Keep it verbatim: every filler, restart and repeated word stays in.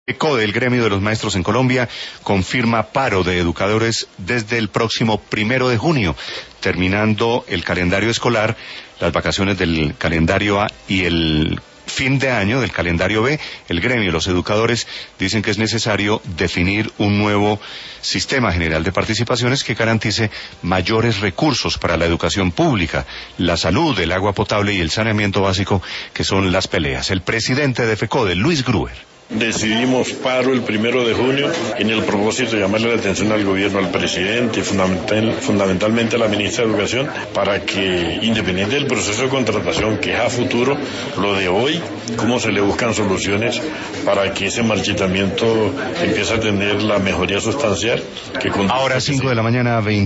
FECODE, el gremio de los maestros en Colombia, confirma paro de educadores desde el próximo primero de junio, terminando el calendario escolar, las vacaciones del calendario A y el fin de año del calendario B. El gremio de los educadores dicen que es necesario definir un nuevo sistema general de participaciones que garantice mayores recursos para la educación pública, la salud, el agua potable y el saneamiento básico, que son las peleas. El presidente de FECODE, Luis Gruber. Decidimos paro el primero de junio en el propósito de llamarle la atención al gobierno, al presidente y fundamental, fundamentalmente a la ministra de Educación, para que, independiente del proceso de contratación, que es a futuro, lo de hoy, cómo se le buscan soluciones para que ese marchitamiento empiece a tener la mejoría sustancial. Que Ahora cinco de la mañana, veinte